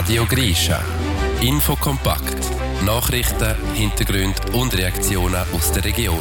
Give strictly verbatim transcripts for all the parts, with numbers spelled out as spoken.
Radio Grischa. Infokompakt. Nachrichten, Hintergründe und Reaktionen aus der Region.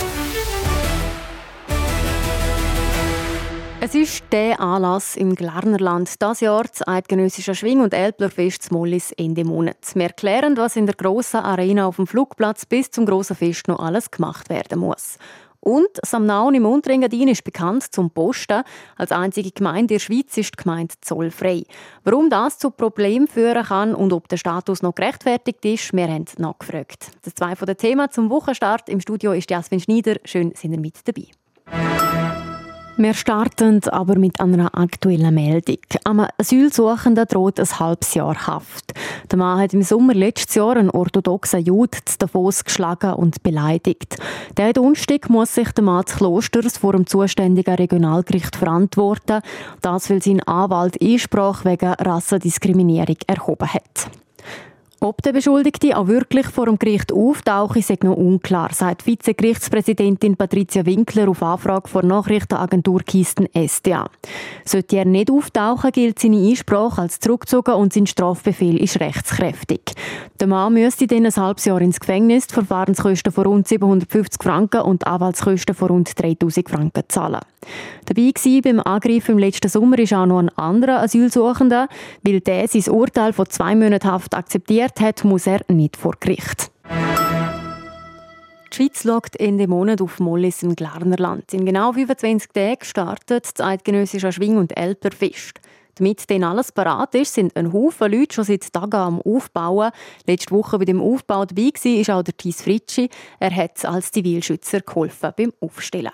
Es ist der Anlass im Glarnerland. Dieses Jahr das eidgenössische Schwing- und Älplerfest zu Mollis Ende Monat. Wir erklären, was in der grossen Arena auf dem Flugplatz bis zum grossen Fest noch alles gemacht werden muss. Und Samnaun im Unterengadin ist bekannt zum Posten. Als einzige Gemeinde in der Schweiz ist die Gemeinde zollfrei. Warum das zu Problemen führen kann und ob der Status noch gerechtfertigt ist, wir haben nachgefragt. Das zwei von den Themen zum Wochenstart. Im Studio ist Jasmin Schneider. Schön, sind ihr mit dabei. Wir starten aber mit einer aktuellen Meldung. Einem Asylsuchenden droht ein halbes Jahr Haft. Der Mann hat im Sommer letztes Jahr einen orthodoxen Jude zu Davos geschlagen und beleidigt. Der Donnerstag muss sich der Mann des Klosters vor dem zuständigen Regionalgericht verantworten. Das, weil sein Anwalt Einsprache wegen Rassendiskriminierung erhoben hat. Ob der Beschuldigte auch wirklich vor dem Gericht auftaucht, ist noch unklar, sagt Vizegerichtspräsidentin Patricia Winkler auf Anfrage von Nachrichtenagentur Kisten S D A. Sollte er nicht auftauchen, gilt seine Einsprache als zurückgezogen und sein Strafbefehl ist rechtskräftig. Der Mann müsste dann ein halbes Jahr ins Gefängnis, die Verfahrenskosten von rund siebenhundertfünfzig Franken und Anwaltskosten von rund dreitausend Franken zahlen. Dabei war beim Angriff im letzten Sommer ist auch noch ein anderer Asylsuchender. Weil der sein Urteil von zwei Monaten Haft akzeptiert hat, muss er nicht vor Gericht. Die Schweiz schaut Ende Monat auf Mollis im Glarnerland. In genau fünfundzwanzig Tagen startet das eidgenössische Schwing- und Älplerfest. Damit dann alles parat ist, sind ein Haufen Leute schon seit Tagen am Aufbauen. Letzte Woche bei dem Aufbau dabei war auch der Thies Fritschi. Er hat als Zivilschützer geholfen beim Aufstellen.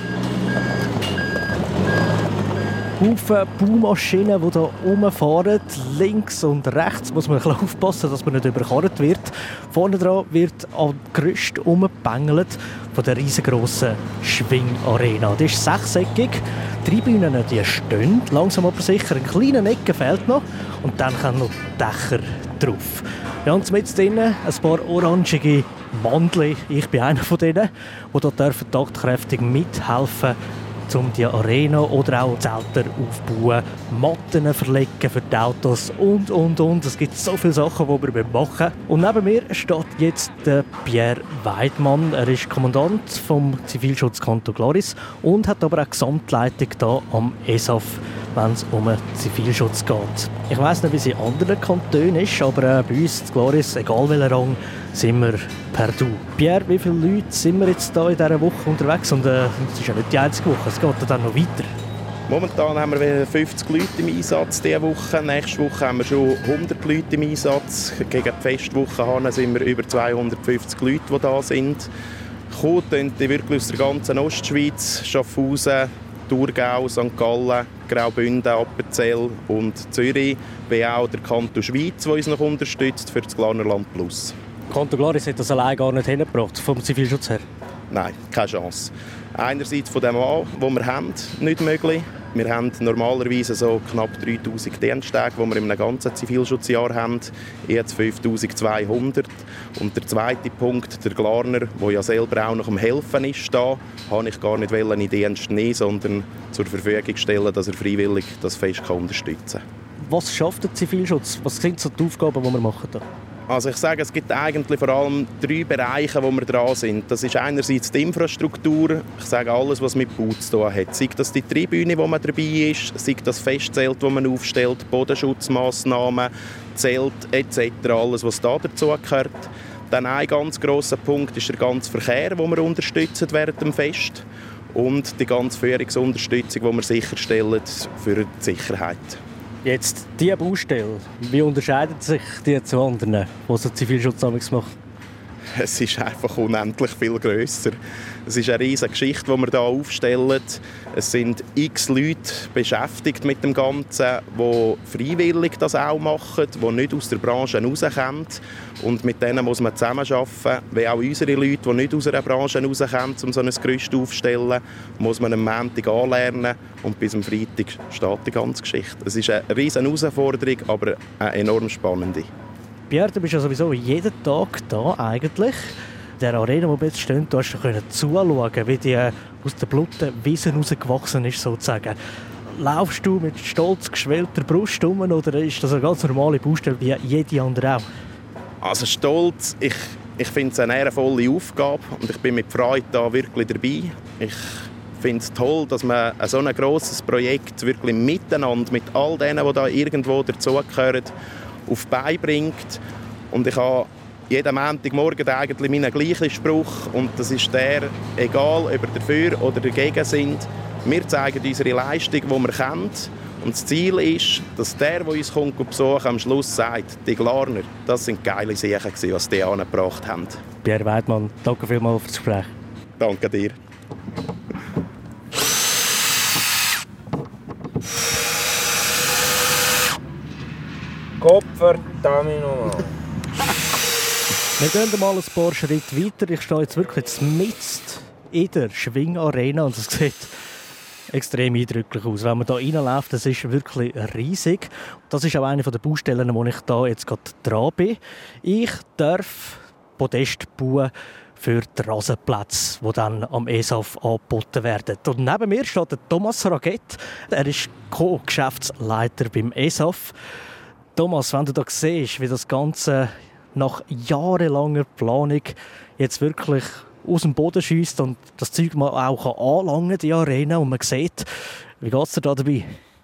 Haufen Baumaschinen, die hier rumfahren. Links und rechts muss man ein bisschen aufpassen, dass man nicht überkarrt wird. Vorne dran wird am Gerüst umgebängelt von der riesengroßen Schwingarena. Die ist sechseckig. Die Tribünen die stehen langsam aber sicher. Ein kleiner Ecke fehlt noch. Und dann kommen noch Dächer drauf. Ja, und mit drinnen ein paar orangige Mandeln. Ich bin einer von denen, die hier taktkräftig mithelfen, um die Arena oder auch Zelte aufbauen, Matten verlegen für die Autos und, und, und. Es gibt so viele Sachen, die wir machen müssen. Und neben mir steht jetzt der Pierre Weidmann. Er ist Kommandant vom Zivilschutzkanton Glaris und hat aber auch Gesamtleitung hier am E S A F, wenn es um den Zivilschutz geht. Ich weiss nicht, wie es in anderen Kantonen ist, aber bei uns in Glaris, egal welcher Rang, sind wir per Du. Pierre, wie viele Leute sind wir jetzt hier in dieser Woche unterwegs? Und äh, es ist ja nicht die einzige Woche, es geht dann noch weiter. Momentan haben wir fünfzig Leute im Einsatz diese Woche. Nächste Woche haben wir schon hundert Leute im Einsatz. Gegen die Festwoche sind wir über zweihundertfünfzig Leute, die da sind. Kommen die wirklich aus der ganzen Ostschweiz, Schaffhausen, Thurgau, Sankt Gallen, Graubünden, Appenzell und Zürich, wie auch der Kanton Schweiz, der uns noch unterstützt für das Glarnerland Plus. Kanton Glaris hat das allein gar nicht hingebracht, vom Zivilschutz her? Nein, keine Chance. Einerseits von dem an, den wir haben, nicht möglich. Wir haben normalerweise so knapp dreitausend Diensttage, die wir in einem ganzen Zivilschutzjahr haben. Jetzt fünftausendzweihundert. Und der zweite Punkt, der Glarner, der ja selber auch noch am Helfen ist, da, habe ich gar nicht in den Dienst nehmen, sondern zur Verfügung stellen, dass er freiwillig das Fest unterstützen kann. Was schafft der Zivilschutz? Was sind so die Aufgaben, die wir machen da? Also ich sage, es gibt eigentlich vor allem drei Bereiche, wo wir dran sind. Das ist einerseits die Infrastruktur, ich sage alles, was mit Bau zu tun hat. Sei das die Tribüne, wo man dabei ist, sei das Festzelt, das man aufstellt, Bodenschutzmaßnahmen, Zelt et cetera, alles, was da dazu gehört. Dann ein ganz grosser Punkt ist der ganze Verkehr, den wir unterstützen während dem Fest. Und die ganze Führungsunterstützung, die wir sicherstellen für die Sicherheit. Jetzt, diese Baustelle, wie unterscheidet sich die zu anderen, die so Zivilschutz macht? Es ist einfach unendlich viel grösser. Es ist eine riesige Geschichte, die wir hier aufstellen. Es sind x Leute beschäftigt mit dem Ganzen, die freiwillig das auch machen, die nicht aus der Branche rauskommen. Und mit denen muss man zusammenarbeiten. Wie auch unsere Leute, die nicht aus einer Branche rauskommen, um so ein Gerüst aufzustellen, muss man am Montag anlernen. Und bis am Freitag steht die ganze Geschichte. Es ist eine riesige Herausforderung, aber eine enorm spannende. Pierre, du bist ja sowieso jeden Tag da eigentlich. Der Arena, wo wir jetzt stehen, du hast zuschauen, wie die aus der Bluten Wiese rausgewachsen ist, sozusagen. laufst du mit stolz geschwellter Brust rum oder ist das eine ganz normale Baustelle wie jede andere auch? Also stolz, ich, ich finde es eine ehrenvolle Aufgabe und ich bin mit Freude da wirklich dabei. Ich finde es toll, dass man ein so ein grosses Projekt wirklich miteinander, mit all denen, die da irgendwo dazugehören, auf die Beine bringt. Und ich habe jeden Montagmorgen eigentlich meinen gleichen Spruch und das ist der, egal ob wir dafür oder dagegen sind, wir zeigen unsere Leistung, die wir kennen. Und das Ziel ist, dass der, der uns kommt, besuchen, am Schluss sagt, die Glarner, das sind geile Sachen, was die angebracht haben. Pierre Weidmann, danke vielmals für das Gespräch. Danke dir. Gottverdammt nochmal. Wir gehen mal ein paar Schritte weiter. Ich stehe jetzt wirklich mitten in der Schwingarena und es sieht extrem eindrücklich aus. Wenn man hier reinläuft, das ist wirklich riesig. Das ist auch eine der Baustellen, wo ich da jetzt gerade dran bin. Ich darf Podest bauen für die Rasenplätze, die dann am E S A F angeboten werden. Und neben mir steht der Thomas Raguet. Er ist Co-Geschäftsleiter beim E S A F. Thomas, wenn du da siehst, wie das Ganze nach jahrelanger Planung jetzt wirklich aus dem Boden schiesst und das Zeug mal auch anlangen kann, die Arena, und man sieht, wie geht es dir da dabei?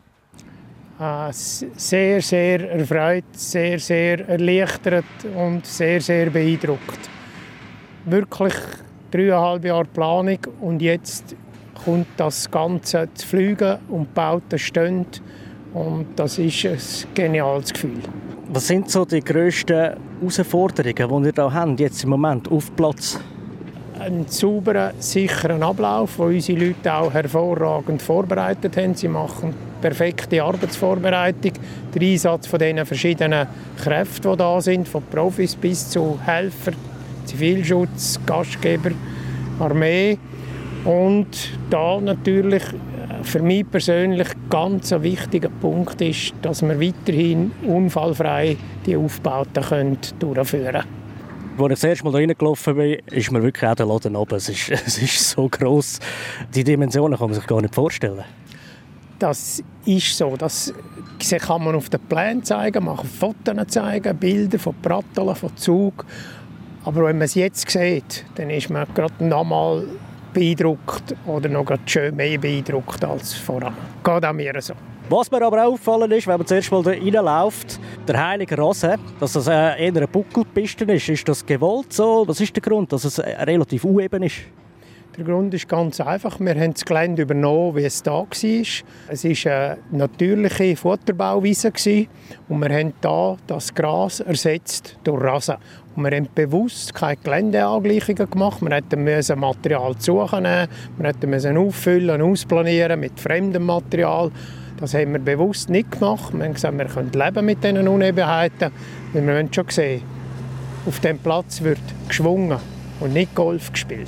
Ah, sehr, sehr erfreut, sehr, sehr erleichtert und sehr, sehr beeindruckt. Wirklich dreieinhalb Jahre Planung und jetzt kommt das Ganze zu fliegen und die Bauten stehen. Und das ist ein geniales Gefühl. Was sind so die grössten Herausforderungen, die ihr da habt, jetzt im Moment auf Platz? Einen sauberen, sicheren Ablauf, den unsere Leute auch hervorragend vorbereitet haben. Sie machen perfekte Arbeitsvorbereitung. Der Einsatz von diesen verschiedenen Kräften, die da sind, von Profis bis zu Helfern, Zivilschutz, Gastgeber, Armee. Und da natürlich für mich persönlich ganz ein wichtiger Punkt ist, dass wir weiterhin unfallfrei die Aufbauten können durchführen können. Als ich das erste Mal da reingelaufen bin, ist mir wirklich auch der Laden oben. Es ist, es ist so gross. Die Dimensionen kann man sich gar nicht vorstellen. Das ist so. Das kann man auf den Plänen zeigen, man kann Fotos zeigen, Bilder von Pratteln, von Zug. Aber wenn man es jetzt sieht, dann ist man gerade nochmal beeindruckt oder noch schön mehr beeindruckt als vorher. Geht auch mir so. Was mir aber auch aufgefallen ist, wenn man zuerst mal da reinläuft, der heilige Rasen, dass das eher eine Buckelpiste ist. Ist das gewollt so? Was ist der Grund, dass es relativ uneben ist? Der Grund ist ganz einfach. Wir haben das Gelände übernommen, wie es da war. Es war eine natürliche Futterbauwiese und wir haben da das Gras ersetzt durch Rasen. Und wir haben bewusst keine Geländeangleichungen gemacht. Wir mussten Material suchen, wir mussten auffüllen, ausplanieren mit fremdem Material. Das haben wir bewusst nicht gemacht. Wir haben gesagt, wir können leben mit diesen Unebenheiten. Weil wir haben schon gesehen, auf diesem Platz wird geschwungen und nicht Golf gespielt.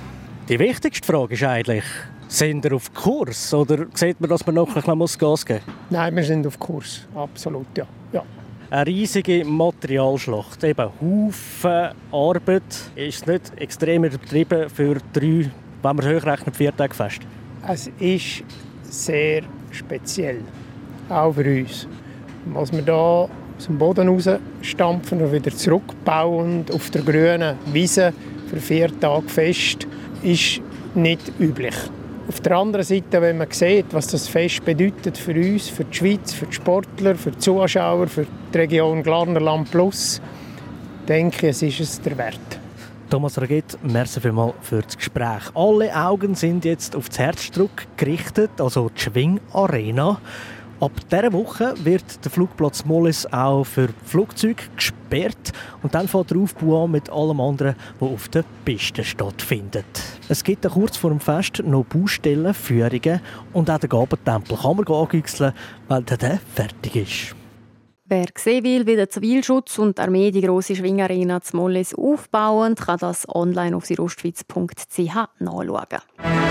Die wichtigste Frage ist eigentlich, sind wir auf Kurs oder sieht man, dass man noch ein bisschen Gas geben muss? Nein, wir sind auf Kurs, absolut, ja. ja. Eine riesige Materialschlacht, eben Haufen Arbeit. Ist es nicht extrem übertrieben für drei, wenn man hochrechnet, vier Tage fest? Es ist sehr speziell, auch für uns. Was wir hier aus dem Boden rausstampfen und wieder zurückbauen auf der grünen Wiese für vier Tage fest, ist nicht üblich. Auf der anderen Seite, wenn man sieht, was das Fest bedeutet für uns, für die Schweiz, für die Sportler, für die Zuschauer, für die Region Glarnerland Plus, denke ich, es ist es der Wert. Thomas Raguet, merci vielmals für das Gespräch. Alle Augen sind jetzt auf das Herzstück gerichtet, also die Schwingarena. Ab dieser Woche wird der Flugplatz Mollis auch für Flugzeuge gesperrt und dann fährt der Aufbau an mit allem anderen, was auf der Piste stattfindet. Es gibt kurz vor dem Fest noch Baustellen, Führungen und auch den Gabentempel kann man angüchseln, weil der fertig ist. Wer sehen will, wie der Zivilschutz und die Armee die grosse Schwingarena zu Mollis aufbauen, kann das online auf sirostschweiz punkt c h nachschauen.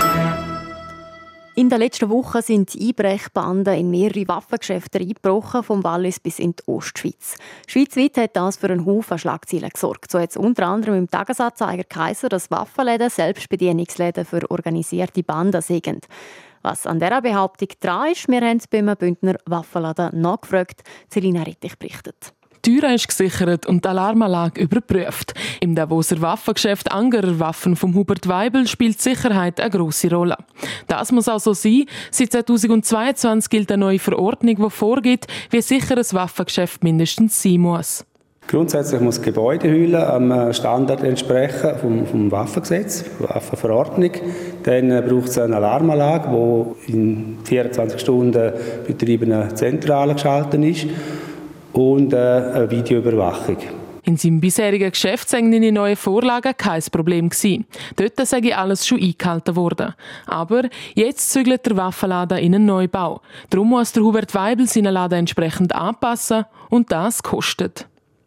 In der letzten Woche sind Einbrechbanden in mehrere Waffengeschäfte eingebrochen, vom Wallis bis in die Ostschweiz. Schweizweit hat das für einen Haufen Schlagzeilen gesorgt. So hat es unter anderem im Tagesanzeiger geheißen, dass Waffenläden Selbstbedienungsläden für organisierte Banden sind. Was an dieser Behauptung dran ist, wir haben beim Bündner Waffenladen nachgefragt. Selina Rittich berichtet. Die Tür ist gesichert und die Alarmanlage überprüft. Im Davoser Waffengeschäft Angerer Waffen vom Hubert Weibel spielt Sicherheit eine grosse Rolle. Das muss auch so sein. Seit zweitausendzweiundzwanzig gilt eine neue Verordnung, die vorgibt, wie sicher ein Waffengeschäft mindestens sein muss. Grundsätzlich muss die Gebäudehülle am Standard entsprechen vom, vom Waffengesetz, Waffenverordnung. Dann braucht es eine Alarmanlage, die in vierundzwanzig Stunden betriebenen Zentrale geschaltet ist. Und äh, eine Videoüberwachung. In seinem bisherigen Geschäft seien die neuen Vorlagen kein Problem gewesen. Dort sei alles schon eingehalten worden. Aber jetzt zügelt der Waffenladen in einen Neubau. Darum muss der Hubert Weibel seinen Laden entsprechend anpassen und das kostet.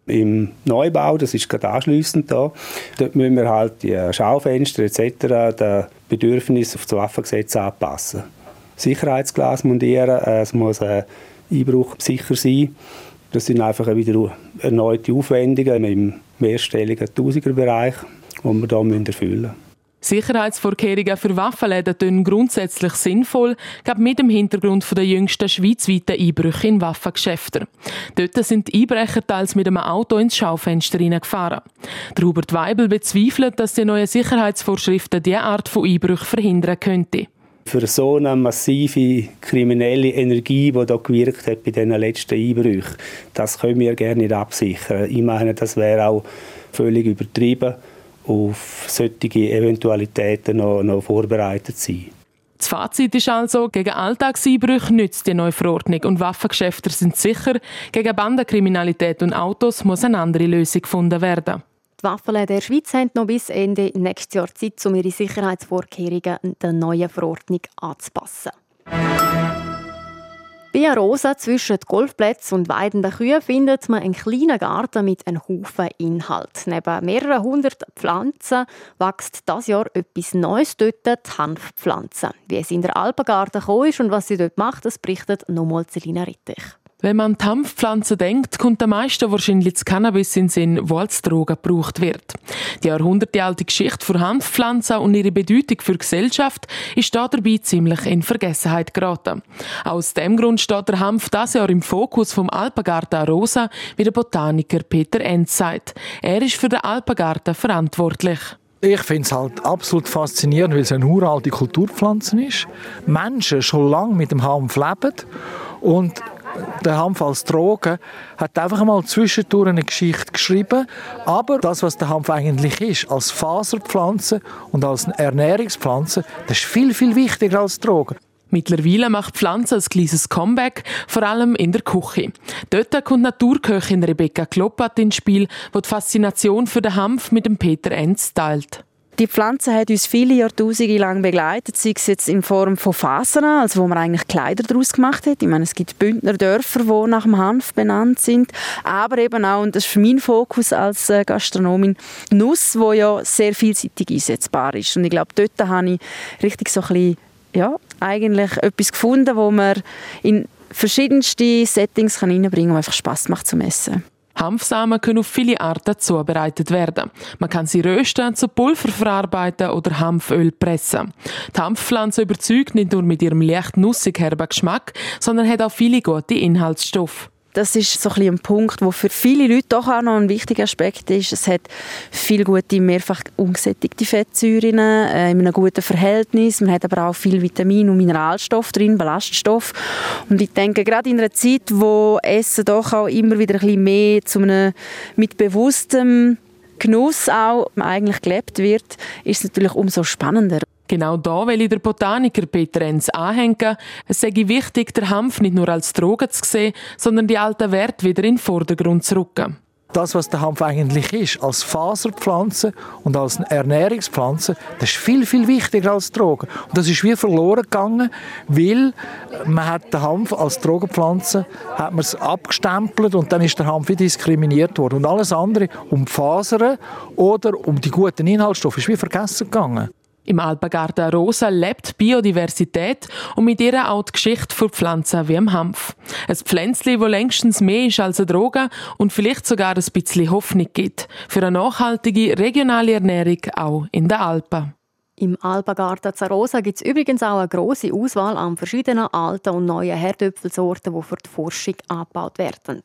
Im Neubau, das ist gerade anschliessend da, dort müssen wir halt die Schaufenster et cetera den Bedürfnissen auf das Waffengesetz anpassen. Sicherheitsglas montieren, es muss äh, einbruchsicher sein. Das sind einfach wieder erneute Aufwendungen im mehrstelligen Tausenderbereich, die wir hier erfüllen müssen. Sicherheitsvorkehrungen für Waffenläden tun grundsätzlich sinnvoll, gerade mit dem Hintergrund der jüngsten schweizweiten Einbrüche in Waffengeschäften. Dort sind die Einbrecher teils mit einem Auto ins Schaufenster hineingefahren. Der Hubert Weibel bezweifelt, dass die neuen Sicherheitsvorschriften diese Art von Einbrüchen verhindern könnten. Für so eine massive kriminelle Energie, die da gewirkt hat bei diesen letzten Einbrüchen, das können wir gerne nicht absichern. Ich meine, das wäre auch völlig übertrieben, auf solche Eventualitäten noch, noch vorbereitet zu sein. Das Fazit ist also, gegen Alltagseinbrüche nützt die neue Verordnung und Waffengeschäfte sind sicher. Gegen Bandenkriminalität und Autos muss eine andere Lösung gefunden werden. Die Waffenläden der Schweiz haben noch bis Ende nächstes Jahr Zeit, um ihre Sicherheitsvorkehrungen der neuen Verordnung anzupassen. Bei Arosa zwischen Golfplätzen und weidenden Kühen findet man einen kleinen Garten mit einem Haufen Inhalt. Neben mehreren hundert Pflanzen wächst dieses Jahr etwas Neues dort, die Hanfpflanze. Wie es in der Alpengarten gekommen ist und was sie dort macht, das berichtet nochmal Selina Rittich. Wenn man an die Hanfpflanze denkt, kommt am meisten wahrscheinlich das Cannabis in den Sinn, wo als Droge gebraucht wird. Die jahrhundertealte Geschichte für Hanfpflanzen und ihre Bedeutung für die Gesellschaft ist da dabei ziemlich in Vergessenheit geraten. Aus dem Grund steht der Hanf dieses Jahr im Fokus vom Alpengarten Arosa, wie der Botaniker Peter Enz sagt. Er ist für den Alpengarten verantwortlich. Ich finde es halt absolut faszinierend, weil es eine uralte Kulturpflanze ist. Menschen schon lange mit dem Hanf leben und der Hanf als Droge hat einfach einmal zwischendurch eine Geschichte geschrieben. Aber das, was der Hanf eigentlich ist, als Faserpflanze und als Ernährungspflanze, das ist viel, viel wichtiger als Droge. Mittlerweile macht die Pflanze ein kleines Comeback, vor allem in der Küche. Dort kommt Naturköchin Rebecca Kloppat ins Spiel, die die Faszination für den Hanf mit dem Peter Enz teilt. Die Pflanze hat uns viele Jahrtausende lang begleitet, sei es jetzt in Form von Fasern, also wo man eigentlich Kleider daraus gemacht hat. Ich meine, es gibt Bündner Dörfer, die nach dem Hanf benannt sind, aber eben auch, und das ist für meinen Fokus als Gastronomin, Nuss, die ja sehr vielseitig einsetzbar ist. Und ich glaube, dort habe ich richtig so ein bisschen, ja, eigentlich etwas gefunden, wo man in verschiedenste Settings reinbringen kann, wo einfach Spass macht zum Essen. Hanfsamen können auf viele Arten zubereitet werden. Man kann sie rösten, zu Pulver verarbeiten oder Hanföl pressen. Die Hanfpflanze überzeugt nicht nur mit ihrem leicht nussig herben Geschmack, sondern hat auch viele gute Inhaltsstoffe. Das ist so ein, ein Punkt, der für viele Leute doch auch noch ein wichtiger Aspekt ist. Es hat viele gute, mehrfach ungesättigte Fettsäuren äh, in einem guten Verhältnis. Man hat aber auch viel Vitamin- und Mineralstoff drin, Ballaststoff. Und ich denke, gerade in einer Zeit, wo Essen doch auch immer wieder ein bisschen mehr zu einem mit bewusstem Genuss auch eigentlich gelebt wird, ist es natürlich umso spannender. Genau da will der Botaniker Peter Enz anhängen. Es sei wichtig, den Hanf nicht nur als Droge zu sehen, sondern die alten Werte wieder in den Vordergrund zu rücken. Das, was der Hanf eigentlich ist, als Faserpflanze und als Ernährungspflanze, das ist viel, viel wichtiger als Droge. Und das ist wie verloren gegangen, weil man hat den Hanf als Drogenpflanze hat man es abgestempelt und dann ist der Hanf wie diskriminiert worden. Und alles andere, um die Fasern oder um die guten Inhaltsstoffe, ist wie vergessen gegangen. Im Alpengarten Arosa lebt Biodiversität und mit ihr auch die Geschichte für Pflanzen wie im Hanf. Ein Pflänzchen, das längstens mehr ist als eine Droge und vielleicht sogar ein bisschen Hoffnung gibt. Für eine nachhaltige, regionale Ernährung auch in den Alpen. Im Alpengarten Zarosa gibt es übrigens auch eine grosse Auswahl an verschiedenen alten und neuen Herdöpfelsorten, die für die Forschung angebaut werden.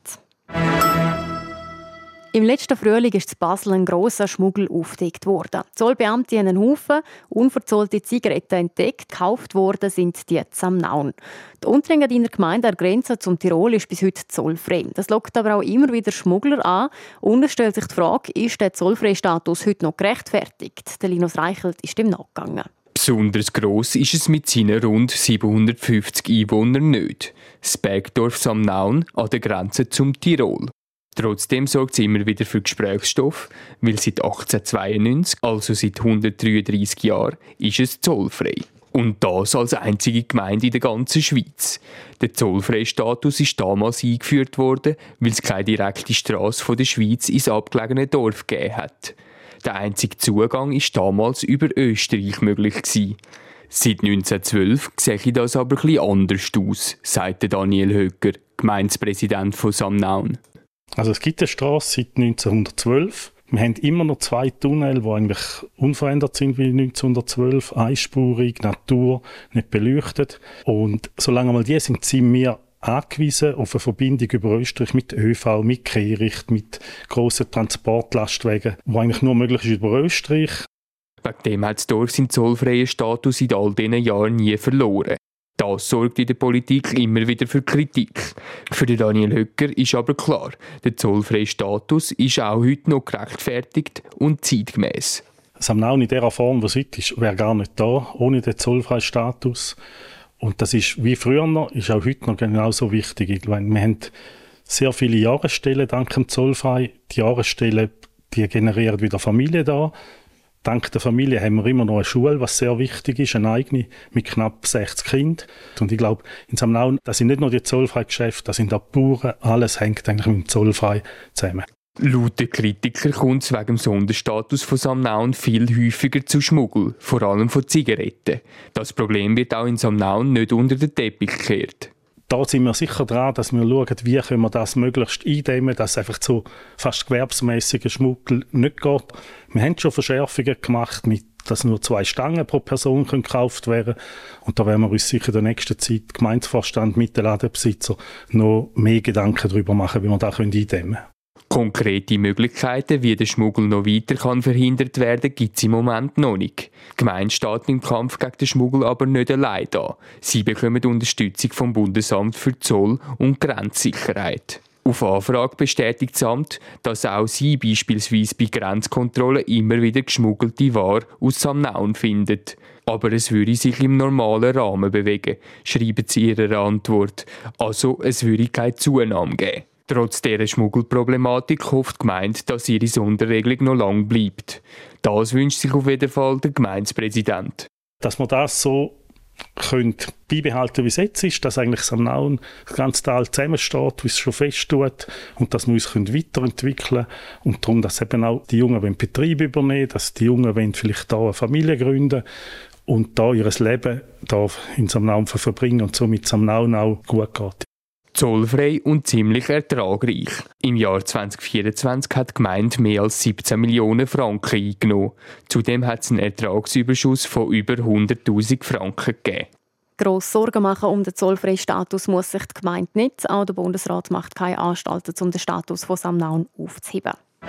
Im letzten Frühling ist in Basel ein grosser Schmuggel aufgedeckt worden. Die Zollbeamte haben einen Haufen unverzollte Zigaretten entdeckt. Gekauft worden sind die in Samnaun. Die Unterengadiner Gemeinde an der Grenze zum Tirol ist bis heute zollfrei. Das lockt aber auch immer wieder Schmuggler an. Und es stellt sich die Frage, ist der Zollfreistatus heute noch gerechtfertigt? Der Linus Reichelt ist dem nachgegangen. Besonders gross ist es mit seinen rund siebenhundertfünfzig Einwohnern nicht. Das Bergdorf Samnaun an der Grenze zum Tirol. Trotzdem sorgt es immer wieder für Gesprächsstoff, weil seit achtzehnhundertzweiundneunzig, also seit hundertdreiunddreißig Jahren, ist es zollfrei. Und das als einzige Gemeinde in der ganzen Schweiz. Der Zollfreistatus ist damals eingeführt worden, weil es keine direkte Strasse von der Schweiz ins abgelegene Dorf gegeben hat. Der einzige Zugang war damals über Österreich möglich gewesen. Seit neunzehnhundertzwölf sehe das aber etwas anders aus, sagte Daniel Höcker, Gemeindepräsident von Samnaun. Also es gibt eine Strasse seit neunzehnhundertzwölf. Wir haben immer noch zwei Tunnel, die eigentlich unverändert sind wie neunzehnhundertzwölf, einspurig, Natur, nicht beleuchtet. Und solange mal die sind, sind wir angewiesen auf eine Verbindung über Österreich mit ÖV, mit Kehricht, mit grossen Transportlastwagen, die eigentlich nur möglich ist über Österreich. Wegen dem hat das Dorf seinen zollfreien Status in all diesen Jahren nie verloren. Das sorgt in der Politik immer wieder für Kritik. Für Daniel Höcker ist aber klar, der zollfreie Status ist auch heute noch gerechtfertigt und zeitgemäß. Samnaun in dieser Form, die es heute ist, wäre gar nicht da, ohne den zollfreien Status. Und das ist wie früher noch, ist auch heute noch genauso wichtig. Ich meine, wir haben sehr viele Jahresstellen dank dem Zollfrei. Die Jahresstellen, die generieren wieder Familie da. Dank der Familie haben wir immer noch eine Schule, was sehr wichtig ist, eine eigene, mit knapp sechzig Kindern. Und ich glaube, in Samnaun, das sind nicht nur die zollfreien Geschäfte, das sind auch die Bauern, alles hängt eigentlich mit dem Zollfrei zusammen. Laut den Kritikern kommt es wegen dem Sonderstatus von Samnaun viel häufiger zu Schmuggel, vor allem von Zigaretten. Das Problem wird auch in Samnaun nicht unter den Teppich gekehrt. Da sind wir sicher dran, dass wir schauen, wie können wir das möglichst eindämmen, dass einfach so fast gewerbsmäßiger Schmuggel nicht geht. Wir haben schon Verschärfungen gemacht, mit, dass nur zwei Stangen pro Person können gekauft werden. Und da werden wir uns sicher in der nächsten Zeit, Gemeindevorstand mit den Ladenbesitzer, noch mehr Gedanken darüber machen, wie wir das eindämmen können. Konkrete Möglichkeiten, wie der Schmuggel noch weiter kann verhindert werden, gibt es im Moment noch nicht. Die Gemeinde steht im Kampf gegen den Schmuggel aber nicht allein da. Sie bekommen Unterstützung vom Bundesamt für Zoll- und Grenzsicherheit. Auf Anfrage bestätigt das Amt, dass auch sie beispielsweise bei Grenzkontrollen immer wieder geschmuggelte Ware aus Samnaun findet. Aber es würde sich im normalen Rahmen bewegen, schreiben sie in ihrer Antwort. Also es würde keine Zunahme geben. Trotz dieser Schmuggelproblematik hofft die Gemeinde, dass ihre Sonderregelung noch lange bleibt. Das wünscht sich auf jeden Fall der Gemeindepräsident. Dass man das so könnt beibehalten, wie es jetzt ist, dass eigentlich Samnaun das ganze Tal zusammensteht, wie es schon fest tut, und dass wir uns weiterentwickeln können. Und darum, dass eben auch die Jungen den Betrieb übernehmen, dass die Jungen wollen vielleicht da eine Familie gründen und da ihr Leben da in Samnaun verbringen und somit Samnaun auch gut geht. Zollfrei und ziemlich ertragreich. Im Jahr zwanzig vierundzwanzig hat die Gemeinde mehr als siebzehn Millionen Franken eingenommen. Zudem hat es einen Ertragsüberschuss von über hunderttausend Franken gegeben. Gross Sorgen machen um den zollfreien Status muss sich die Gemeinde nicht. Auch der Bundesrat macht keine Anstalten, um den Status von Samnaun aufzuheben.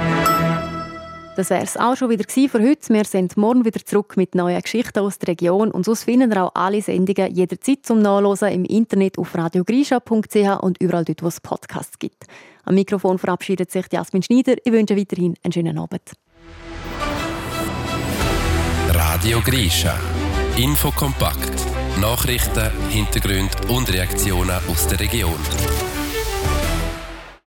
Das wäre es auch schon wieder für heute. Wir sind morgen wieder zurück mit neuen Geschichten aus der Region. Und sonst finden ihr auch alle Sendungen jederzeit zum Nachlesen im Internet auf radio grischa punkt c h und überall dort, wo es Podcasts gibt. Am Mikrofon verabschiedet sich Jasmin Schneider. Ich wünsche weiterhin einen schönen Abend. Radio Grischa. Infokompakt. Nachrichten, Hintergründe und Reaktionen aus der Region.